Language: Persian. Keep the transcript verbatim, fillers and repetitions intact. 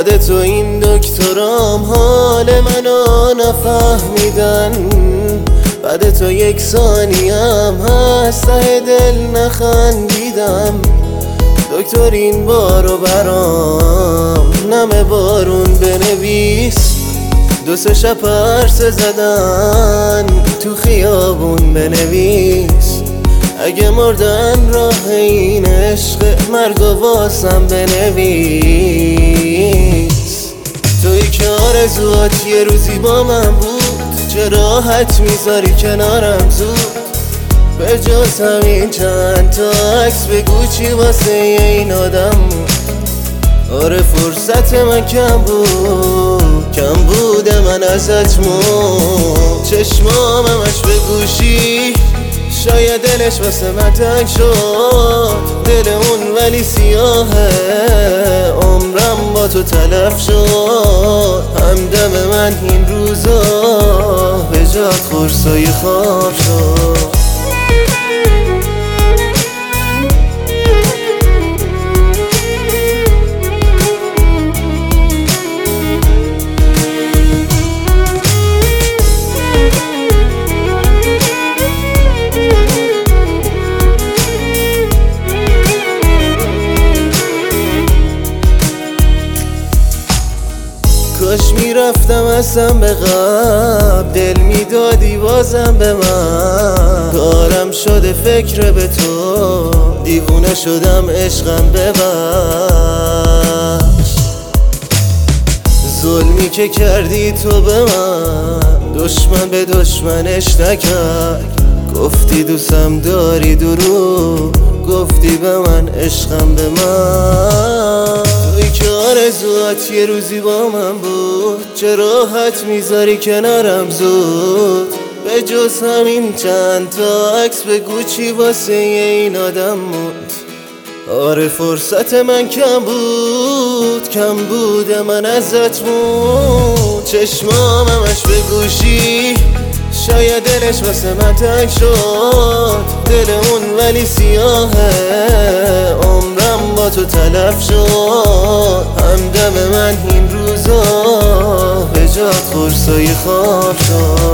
بعد تو این دکترام حال منو نفهمیدن، بعد تو یک ثانیم هست ته دل نخندیدم. دکتر این بارو برام نم بارون بنویس، دو سه شب عرصه زدن تو خیابون بنویس. اگه مردن راه این عشق مرگو واسم بنویس. توی که آرزوات یه روزی با من بود، چه راحت میذاری کنارم زود. به جز همین چند تا عکس بگو چی واسه این آدم بود. آره فرصت من کم بود، کم بوده من ازت مون. چشمام همش به گوشی، شاید دلش واسه من تنگ شد. دل اون ولی سیاهه، عمرم با تو تلف شد. همدم من این روزا به جات خورسای خواب شد. کاش میرفتم اصلا به قبل، دل میدادی بازم به من. کارم شده فکر به تو، دیوونه شدم عشقم ببخش. ظلمی که کردی تو به من، دشمن به دشمنش نکرد. گفتی دوستم داری دروغ، گفتی به من عشقم به من. توی که آرزوات یه روزی با من بود، چه راحت میذاری کنارم زود. به جز همین چند تا عکس بگو چی واسه این آدم موند. آره فرصت من کم بود، کم بوده من ازت مون. چشمام همش به گوشی، شاید دلش واسه من تنگ شد. دل اون ولی سیاهه، عمرم با تو تلف شد. همدم من این روزا به جات خورسای خواب شد.